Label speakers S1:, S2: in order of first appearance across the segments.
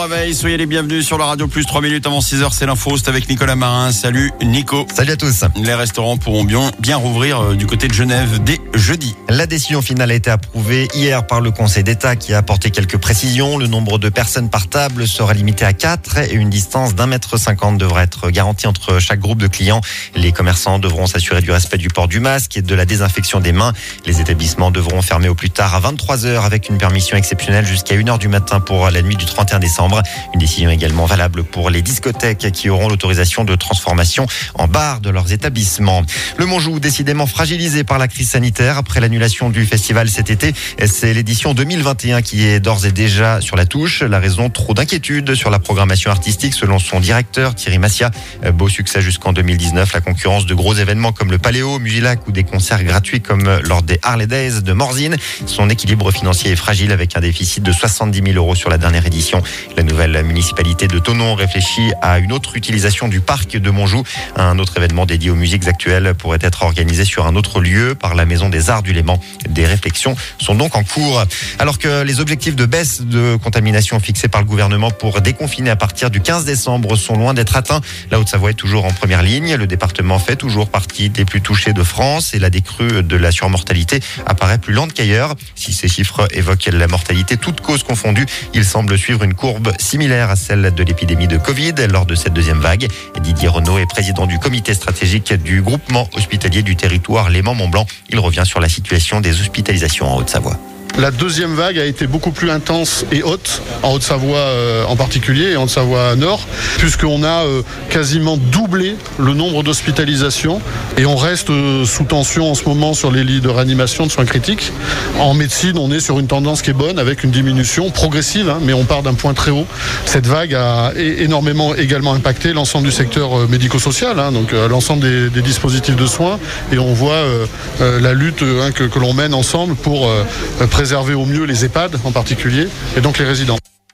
S1: réveil, soyez les bienvenus sur la radio plus 3 minutes avant 6h, c'est l'info, c'est avec Nicolas Marin. Salut Nico.
S2: Salut à tous.
S1: Les restaurants pourront bien rouvrir du côté de Genève dès jeudi.
S2: La décision finale a été approuvée hier par le Conseil d'État qui a apporté quelques précisions. Le nombre de personnes par table sera limité à 4 et une distance d'1,50 m devra être garantie entre chaque groupe de clients. Les commerçants devront s'assurer du respect du port du masque et de la désinfection des mains. Les établissements devront fermer au plus tard à 23h avec une permission exceptionnelle jusqu'à 1h du matin pour la nuit du 31 décembre. Une décision également valable pour les discothèques qui auront l'autorisation de transformation en bar de leurs établissements. Le Montjoux, décidément fragilisé par la crise sanitaire après l'annulation du festival cet été. C'est l'édition 2021 qui est d'ores et déjà sur la touche. La raison, trop d'inquiétude sur la programmation artistique selon son directeur Thierry Massia. Beau succès jusqu'en 2019. La concurrence de gros événements comme le Paléo, Musilac ou des concerts gratuits comme lors des Harley Days de Morzine. Son équilibre financier est fragile avec un déficit de 70 000 € sur la dernière édition. La nouvelle municipalité de Thonon réfléchit à une autre utilisation du parc de Montjoux. Un autre événement dédié aux musiques actuelles pourrait être organisé sur un autre lieu par la Maison des Arts du Léman. Des réflexions sont donc en cours. Alors que les objectifs de baisse de contamination fixés par le gouvernement pour déconfiner à partir du 15 décembre sont loin d'être atteints, la Haute-Savoie est toujours en première ligne. Le département fait toujours partie des plus touchés de France et la décrue de la surmortalité apparaît plus lente qu'ailleurs. Si ces chiffres évoquent la mortalité, toutes causes confondues, il semble suivre une courbe similaire à celle de l'épidémie de Covid lors de cette deuxième vague. Didier Renaud est président du comité stratégique du groupement hospitalier du territoire Léman-Mont-Blanc. Il revient sur la situation des hospitalisations en Haute-Savoie.
S3: La deuxième vague a été beaucoup plus intense et haute, en Haute-Savoie en particulier, et en Haute-Savoie Nord, puisqu'on a quasiment doublé le nombre d'hospitalisations et on reste sous tension en ce moment sur les lits de réanimation de soins critiques. En médecine, on est sur une tendance qui est bonne avec une diminution progressive, mais on part d'un point très haut. Cette vague a énormément également impacté l'ensemble du secteur médico-social, donc l'ensemble des dispositifs de soins, et on voit la lutte que l'on mène ensemble pour préserver au mieux les EHPAD en particulier, et donc les résidents.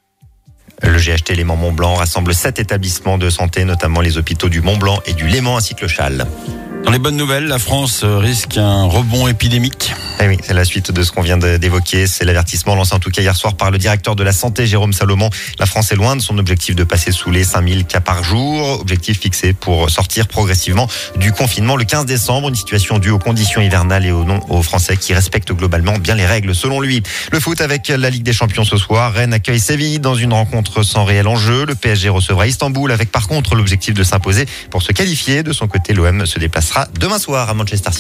S2: Le GHT Léman-Mont-Blanc rassemble 7 établissements de santé, notamment les hôpitaux du Mont-Blanc et du Léman ainsi que le Châle.
S1: Dans les bonnes nouvelles, la France risque un rebond épidémique.
S2: Eh oui, c'est la suite de ce qu'on vient d'évoquer. C'est l'avertissement lancé en tout cas hier soir par le directeur de la santé, Jérôme Salomon. La France est loin de son objectif de passer sous les 5000 cas par jour. Objectif fixé pour sortir progressivement du confinement le 15 décembre. Une situation due aux conditions hivernales et aux Français qui respectent globalement bien les règles selon lui. Le foot avec la Ligue des Champions ce soir. Rennes accueille Séville dans une rencontre sans réel enjeu. Le PSG recevra Istanbul avec par contre l'objectif de s'imposer pour se qualifier. De son côté, l'OM se déplacera demain soir à Manchester City.